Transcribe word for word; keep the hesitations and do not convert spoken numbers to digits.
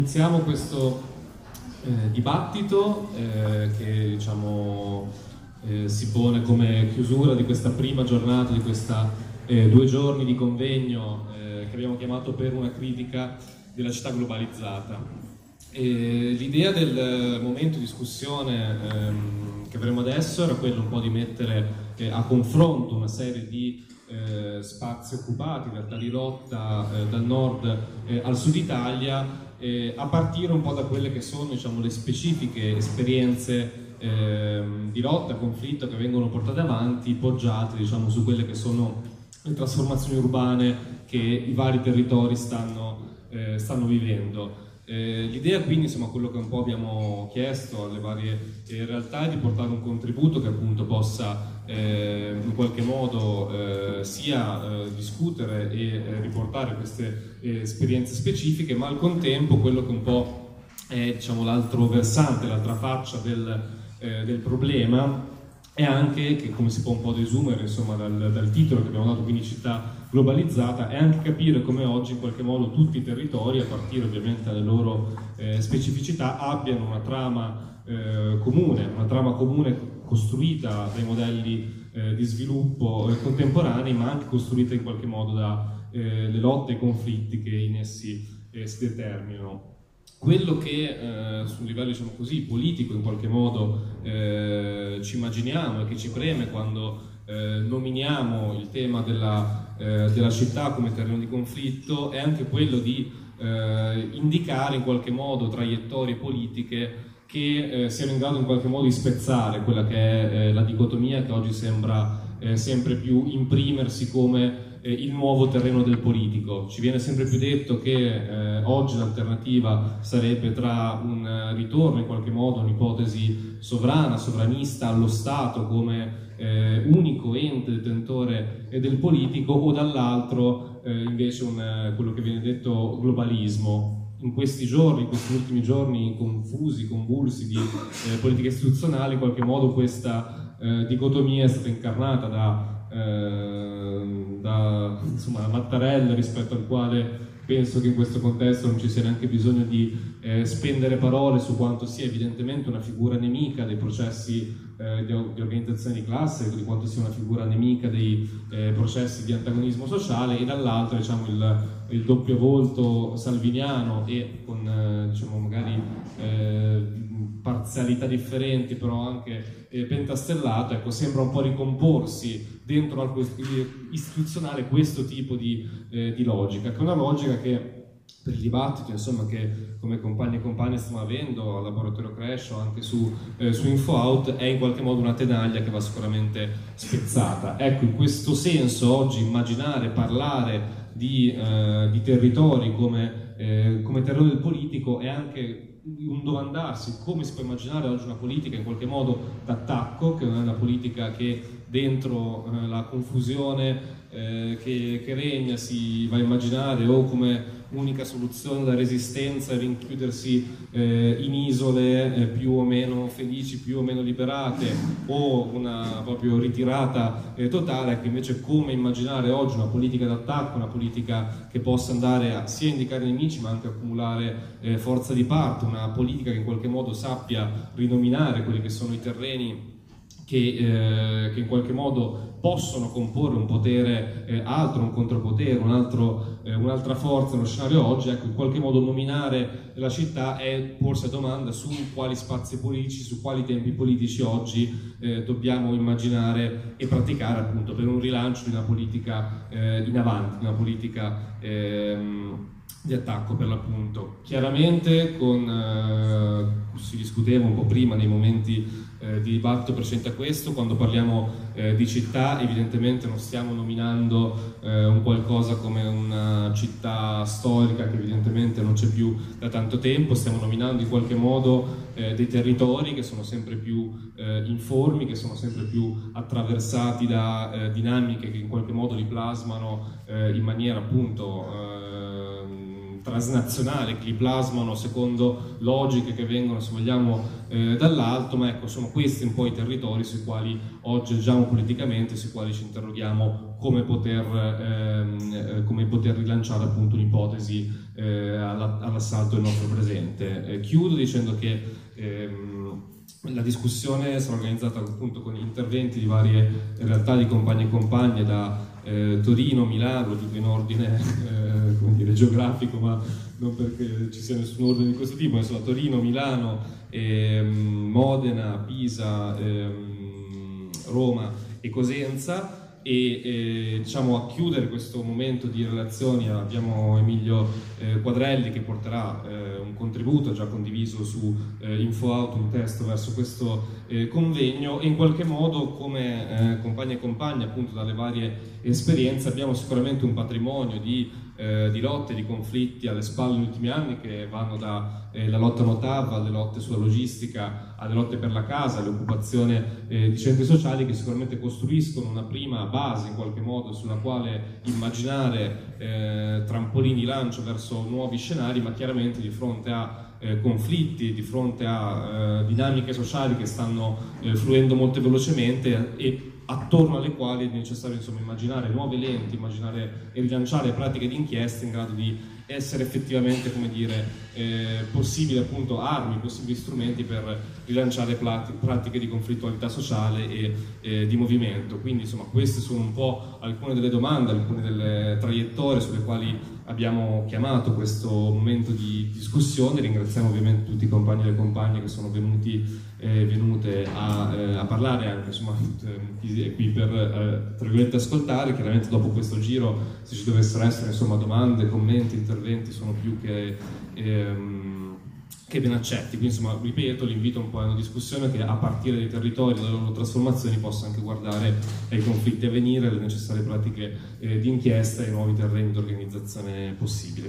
Iniziamo questo eh, dibattito eh, che diciamo, eh, si pone come chiusura di questa prima giornata, di questa eh, due giorni di convegno eh, che abbiamo chiamato Per una critica della città globalizzata. L'idea del momento di discussione ehm, che avremo adesso era quello un po' di mettere eh, a confronto una serie di eh, spazi occupati, in realtà di lotta eh, dal nord eh, al sud Italia, Eh, a partire un po' da quelle che sono, diciamo, le specifiche esperienze eh, di lotta, conflitto che vengono portate avanti, poggiate, diciamo, su quelle che sono le trasformazioni urbane che i vari territori stanno, eh, stanno vivendo. Eh, l'idea quindi, insomma, quello che un po' abbiamo chiesto alle varie eh, realtà è di portare un contributo che appunto possa eh, in qualche modo eh, sia eh, discutere e eh, riportare queste eh, esperienze specifiche, ma al contempo quello che un po' è, diciamo, l'altro versante, l'altra faccia del, eh, del problema è anche, che come si può un po' desumere, insomma, dal, dal titolo che abbiamo dato, quindi città globalizzata, è anche capire come oggi in qualche modo tutti i territori, a partire ovviamente dalle loro eh, specificità, abbiano una trama eh, comune, una trama comune costruita dai modelli eh, di sviluppo eh, contemporanei, ma anche costruita in qualche modo dalle eh, lotte e i conflitti che in essi eh, si determinano. Quello che eh, sul livello, diciamo così, politico in qualche modo eh, ci immaginiamo e che ci preme quando eh, nominiamo il tema della, eh, della città come terreno di conflitto è anche quello di eh, indicare in qualche modo traiettorie politiche che eh, siano in grado in qualche modo di spezzare quella che è eh, la dicotomia che oggi sembra eh, sempre più imprimersi come eh, il nuovo terreno del politico. Ci viene sempre più detto che eh, oggi l'alternativa sarebbe tra un uh, ritorno in qualche modo, un'ipotesi sovrana, sovranista allo Stato come eh, unico ente detentore eh, del politico, o dall'altro eh, invece un, uh, quello che viene detto globalismo. In questi giorni, in questi ultimi giorni confusi, convulsi di eh, politica istituzionale, in qualche modo questa eh, dicotomia è stata incarnata da, eh, da insomma, Mattarella, rispetto al quale penso che in questo contesto non ci sia neanche bisogno di eh, spendere parole su quanto sia evidentemente una figura nemica dei processi eh, di, di organizzazione di classe, di quanto sia una figura nemica dei eh, processi di antagonismo sociale, e dall'altro, diciamo, il, il doppio volto salviniano e con eh, diciamo, magari eh, parzialità differenti, però anche eh, pentastellato, ecco, sembra un po' ricomporsi dentro al istituzionale questo tipo di, eh, di logica, che è una logica che per il dibattito, insomma, che come compagni e compagni stiamo avendo al laboratorio Crash o anche su, eh, su InfoOut, è in qualche modo una tenaglia che va sicuramente spezzata. Ecco, in questo senso oggi immaginare, parlare di, eh, di territori come, eh, come terreno del politico è anche un domandarsi come si può immaginare oggi una politica in qualche modo d'attacco, che non è una politica che dentro eh, la confusione eh, che, che regna si va a immaginare o come unica soluzione da resistenza rinchiudersi eh, in isole eh, più o meno felici, più o meno liberate, o una proprio ritirata eh, totale, che invece come immaginare oggi una politica d'attacco, una politica che possa andare a sia indicare nemici ma anche accumulare eh, forza di parte, una politica che in qualche modo sappia rinominare quelli che sono i terreni che, eh, che in qualche modo possono comporre un potere eh, altro, un contropotere, un altro, eh, un'altra forza nello scenario oggi. Ecco, in qualche modo nominare la città è porsi a domanda su quali spazi politici, su quali tempi politici oggi eh, dobbiamo immaginare e praticare, appunto, per un rilancio di una politica eh, in avanti, di una politica ehm, di attacco, per l'appunto. Chiaramente con, eh, si discuteva un po' prima nei momenti eh, di dibattito precedente a questo, quando parliamo eh, di città evidentemente non stiamo nominando eh, un qualcosa come una città storica che evidentemente non c'è più da tanto tempo, stiamo nominando in qualche modo eh, dei territori che sono sempre più eh, informi, che sono sempre più attraversati da eh, dinamiche che in qualche modo li plasmano eh, in maniera appunto eh, transnazionale, che li plasmano secondo logiche che vengono, se vogliamo, eh, dall'alto, ma ecco, sono questi un po' i territori sui quali oggi agiamo politicamente, sui quali ci interroghiamo come poter, ehm, come poter rilanciare appunto un'ipotesi eh, all'assalto del nostro presente. Eh, chiudo dicendo che ehm, la discussione sarà organizzata appunto con interventi di varie realtà di compagni e compagne da eh, Torino, Milano, lo dico in ordine eh, come dire, geografico, ma non perché ci sia nessun ordine di questo tipo, insomma Torino, Milano, ehm, Modena, Pisa, ehm, Roma e Cosenza. E eh, diciamo, a chiudere questo momento di relazioni abbiamo Emilio eh, Quadrelli che porterà eh, un contributo già condiviso su eh, InfoAuto, un testo verso questo eh, convegno, e in qualche modo come eh, compagni e compagne appunto dalle varie esperienze abbiamo sicuramente un patrimonio di Eh, di lotte, di conflitti alle spalle negli ultimi anni, che vanno dalla eh, lotta no T A V alle lotte sulla logistica, alle lotte per la casa, all'occupazione eh, di centri sociali, che sicuramente costruiscono una prima base in qualche modo sulla quale immaginare eh, trampolini di lancio verso nuovi scenari, ma chiaramente di fronte a eh, conflitti, di fronte a eh, dinamiche sociali che stanno eh, fluendo molto velocemente e attorno alle quali è necessario insomma, immaginare nuove lenti, immaginare e rilanciare pratiche di inchiesta in grado di essere effettivamente, come dire, eh, possibili appunto armi, possibili strumenti per rilanciare pratiche di conflittualità sociale e eh, di movimento. Quindi insomma queste sono un po' alcune delle domande, alcune delle traiettorie sulle quali abbiamo chiamato questo momento di discussione. Ringraziamo ovviamente tutti i compagni e le compagne che sono venuti eh, venute a, eh, a parlare, anche insomma chi è qui per eh, tra virgolette ascoltare. Chiaramente dopo questo giro, se ci dovessero essere insomma domande, commenti, interventi, sono più che ehm, che ben accetti. Quindi insomma ripeto, l'invito un po' a una discussione che a partire dai territori, dalle loro trasformazioni, possa anche guardare ai conflitti a venire, alle necessarie pratiche eh, di inchiesta e ai nuovi terreni di organizzazione possibile.